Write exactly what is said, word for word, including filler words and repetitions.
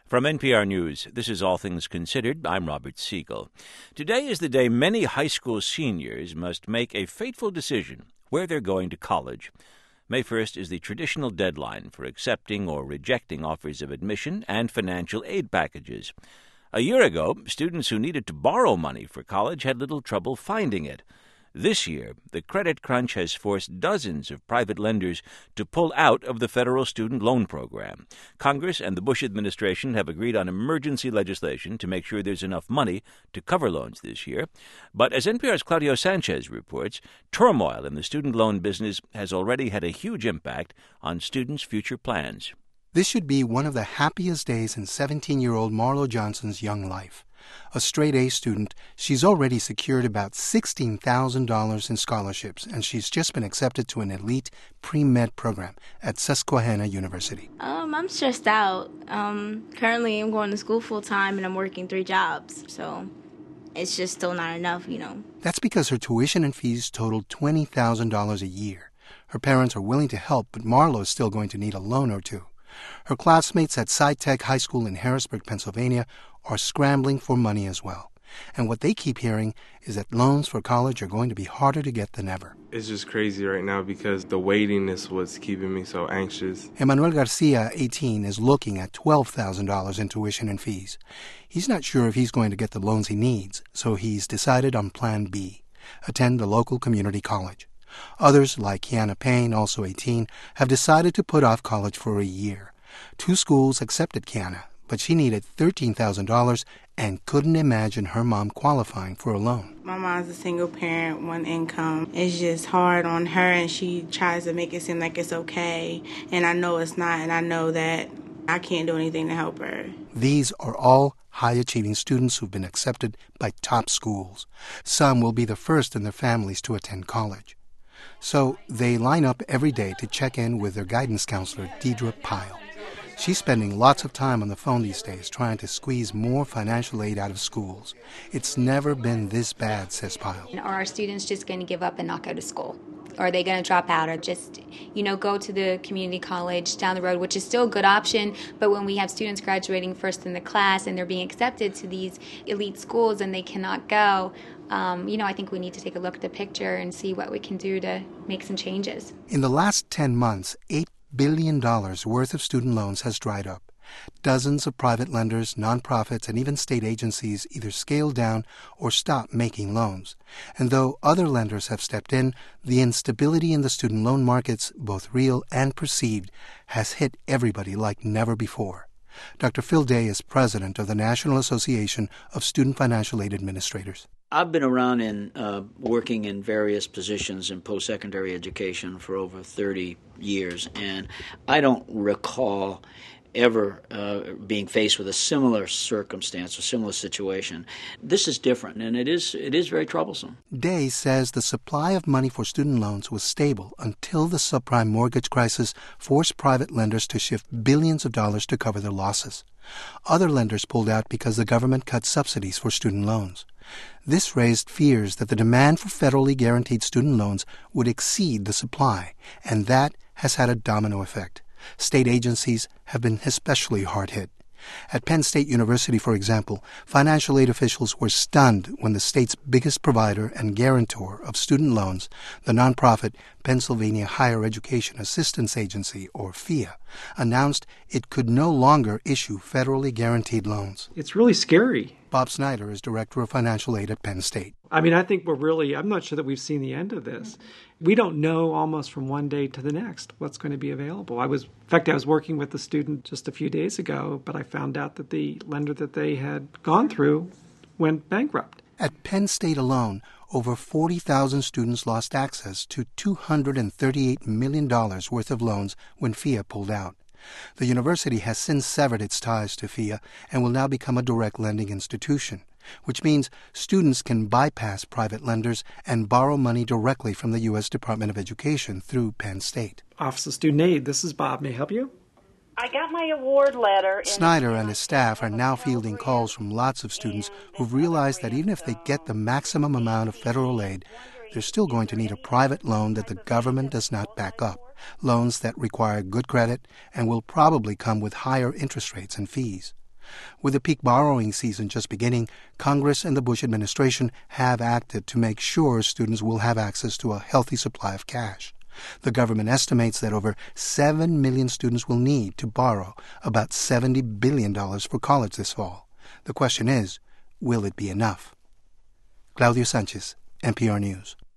From N P R News, this is All Things Considered. I'm Robert Siegel. Today is the day many high school seniors must make a fateful decision where they're going to college. May first is the traditional deadline for accepting or rejecting offers of admission and financial aid packages. A year ago, students who needed to borrow money for college had little trouble finding it. This year, the credit crunch has forced dozens of private lenders to pull out of the federal student loan program. Congress and the Bush administration have agreed on emergency legislation to make sure there's enough money to cover loans this year. But as N P R's Claudio Sanchez reports, turmoil in the student loan business has already had a huge impact on students' future plans. This should be one of the happiest days in seventeen-year-old Marlo Johnson's young life. A straight-A student, she's already secured about sixteen thousand dollars in scholarships, and she's just been accepted to an elite pre-med program at Susquehanna University. Um, I'm stressed out. Um, currently, I'm going to school full-time, and I'm working three jobs, so it's just still not enough, you know. That's because her tuition and fees total twenty thousand dollars a year. Her parents are willing to help, but Marlo is still going to need a loan or two. Her classmates at SciTech High School in Harrisburg, Pennsylvania, are scrambling for money as well. And what they keep hearing is that loans for college are going to be harder to get than ever. It's just crazy right now because the waiting is what's keeping me so anxious. Emmanuel Garcia, eighteen, is looking at twelve thousand dollars in tuition and fees. He's not sure if he's going to get the loans he needs, so he's decided on Plan B, attend a local community college. Others, like Kiana Payne, also eighteen, have decided to put off college for a year. Two schools accepted Kiana, but she needed thirteen thousand dollars and couldn't imagine her mom qualifying for a loan. My mom's a single parent, one income. It's just hard on her, and she tries to make it seem like it's okay, and I know it's not, and I know that I can't do anything to help her. These are all high-achieving students who've been accepted by top schools. Some will be the first in their families to attend college. So they line up every day to check in with their guidance counselor, Deidre Pyle. She's spending lots of time on the phone these days trying to squeeze more financial aid out of schools. It's never been this bad, says Pyle. Are our students just going to give up and not go to school? Or are they going to drop out or just, you know, go to the community college down the road, which is still a good option. But when we have students graduating first in the class and they're being accepted to these elite schools and they cannot go, um, you know, I think we need to take a look at the picture and see what we can do to make some changes. In the last ten months, eight billion dollars worth of student loans has dried up. Dozens of private lenders, nonprofits, and even state agencies either scaled down or stopped making loans. And though other lenders have stepped in, the instability in the student loan markets, both real and perceived, has hit everybody like never before. Doctor Phil Day is president of the National Association of Student Financial Aid Administrators. I've been around in uh, working in various positions in post-secondary education for over thirty years, and I don't recall ever uh, being faced with a similar circumstance or similar situation. This is different, and it is it is very troublesome. Day says the supply of money for student loans was stable until the subprime mortgage crisis forced private lenders to shift billions of dollars to cover their losses. Other lenders pulled out because the government cut subsidies for student loans. This raised fears that the demand for federally guaranteed student loans would exceed the supply, and that has had a domino effect. State agencies have been especially hard hit. At Penn State University, for example, financial aid officials were stunned when the state's biggest provider and guarantor of student loans, the nonprofit Pennsylvania Higher Education Assistance Agency, or F I A, announced it could no longer issue federally guaranteed loans. It's really scary. Bob Snyder is director of financial aid at Penn State. I mean, I think we're really, I'm not sure that we've seen the end of this. We don't know almost from one day to the next what's going to be available. I was, in fact, I was working with a student just a few days ago, but I found out that the lender that they had gone through went bankrupt. At Penn State alone, over forty thousand students lost access to two hundred thirty-eight million dollars worth of loans when F I A pulled out. The university has since severed its ties to F I A and will now become a direct lending institution, which means students can bypass private lenders and borrow money directly from the U S Department of Education through Penn State. Office of Student Aid, this is Bob. May I help you? I got my award letter. Snyder and his staff are now fielding calls from lots of students who've realized that even if they get the maximum amount of federal aid, they're still going to need a private loan that the government does not back up, loans that require good credit and will probably come with higher interest rates and fees. With the peak borrowing season just beginning, Congress and the Bush administration have acted to make sure students will have access to a healthy supply of cash. The government estimates that over seven million students will need to borrow about seventy billion dollars for college this fall. The question is, will it be enough? Claudio Sanchez, N P R News.